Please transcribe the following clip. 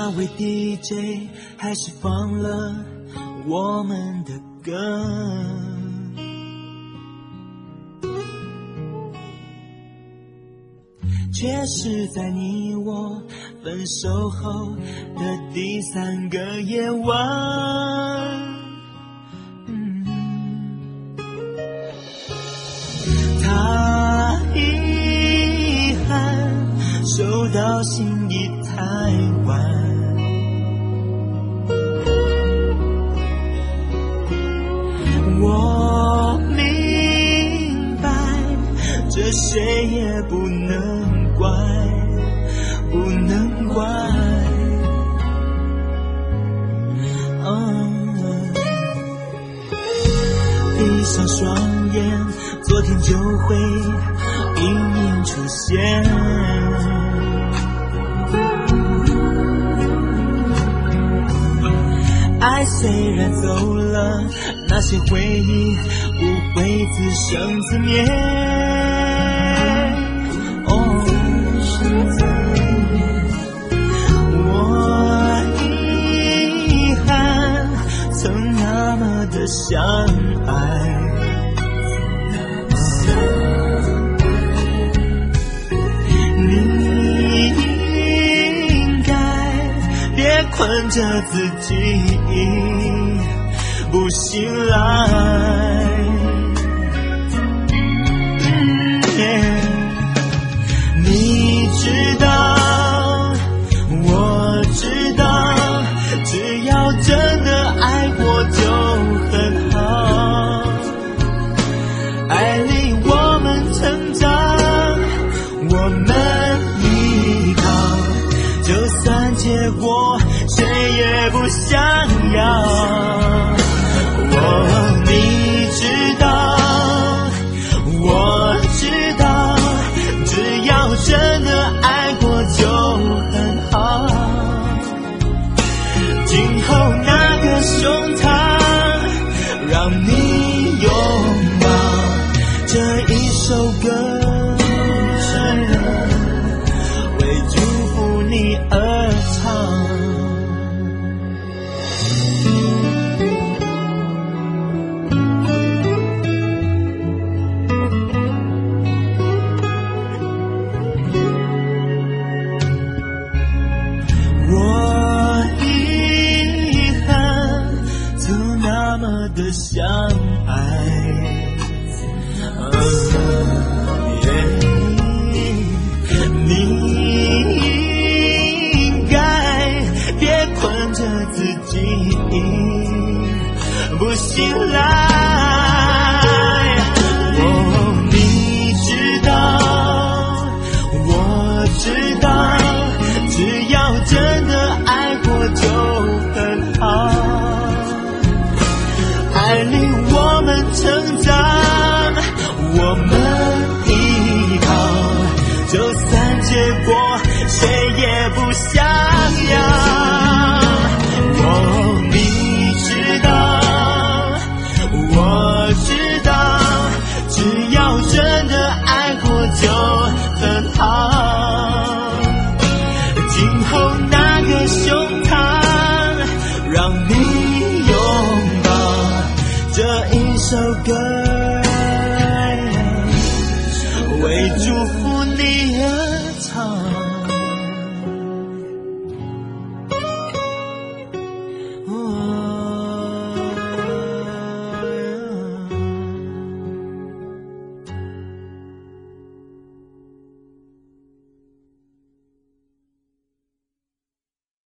那位 DJ 还是放了我们的歌，却是在你我分手后的第3个夜晚。他遗憾收到信已太晚，我明白这谁也不能怪，不能怪。闭上双眼，昨天就会隐隐出现。爱虽然走了，那些回忆不会自生自灭。我遗憾曾那么的相爱，你应该别困着自己不醒来。你知道，我知道，只要真的爱过就很好。爱令我们成长，我们依靠，就算结果谁也不想要。你知道，我知道，只要真的爱过就很好。今后那个胸膛让你拥抱，这一首歌为祝福你而唱。的相爱，你应该别困着自己不醒来。你知道，我知道，只要真的爱过就很好。爱令我们成长，我们依靠，就算结果谁也不想要。你知道，我知道，只要真的爱过就很好。今后那个胸膛让你拥抱，这一首歌